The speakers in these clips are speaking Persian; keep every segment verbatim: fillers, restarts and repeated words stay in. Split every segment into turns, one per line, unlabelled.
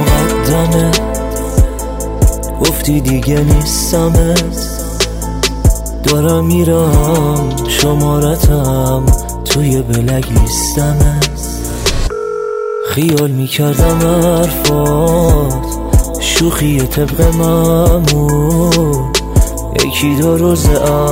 مقدمه، گفتی دیگه نیستمت، دارم میرم شمارتم توی بلک لیستمت. خیال میکردم حرفات شوخی طبق معمول، یکی دو روز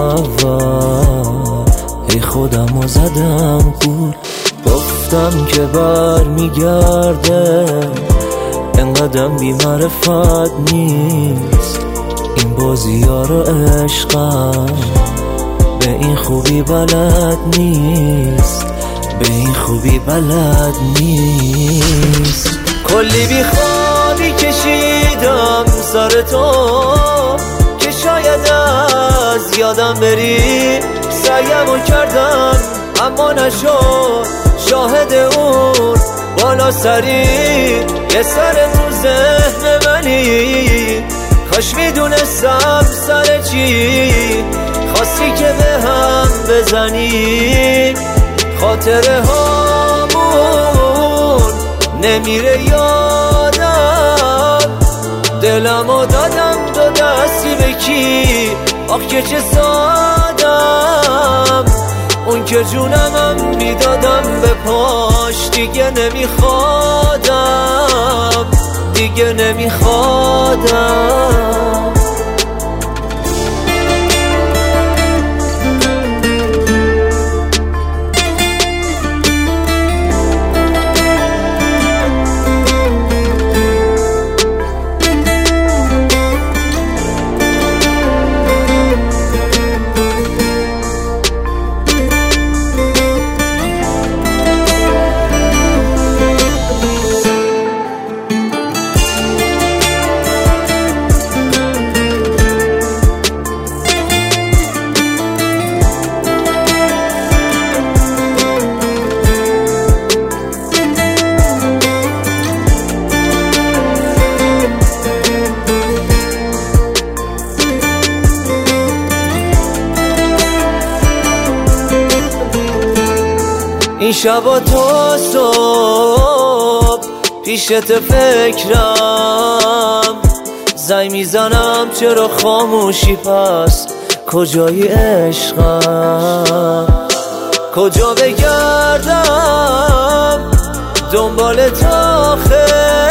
اول ای خودم رو زدم گول. گفتم که بر میگرده، انقدرم بی معرفت نیست، این بازی ها رو عشقم به این خوبی بلد نیست، به این خوبی بلد نیست. کلی بی خوابی کشیدم سر تو که شاید از یادم بری، سعیمو کردم اما نشد، شاهد اون بالا سری یه سر تو ذهن منی. کاش میدونستم سر چی خواستی که به هم بزنی. خاطره هامون نمیره یادم، دلمو دادم دو دستی به کی، آخ که چه سادم. اون که جونمم میدادم به پاش، دیگه نمیخوادم، دیگه نمیخوادم. این شبا تا صبح پیشت فکرم، زنگ میزنم چرا خاموشی، پس کجایی عشقم؟ کجا بگردم دنبال تاخه،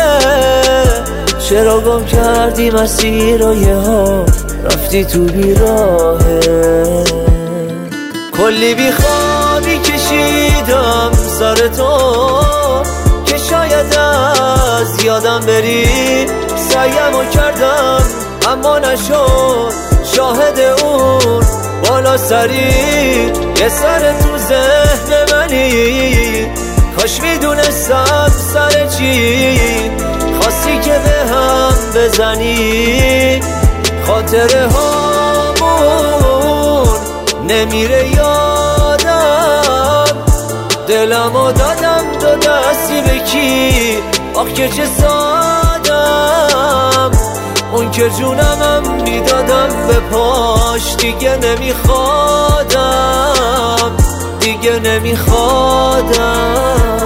چرا گم کردی مسیر و یه ها رفتی تو بیراهه. کلی بی خوابی کشیدم سر تو که شاید از یادم بری، سعیمو کردم اما نشد، شاهد اون بالا سری یه سر تو ذهن منی. کاش میدونستم سر چی خواستی که به هم بزنی. خاطره هامون نمیره یادم، دلمو دادم دو دستی به کی، آخ که چه سادم. اون که جونمم میدادم به پاش، دیگه نمیخوادم، دیگه نمیخوادم.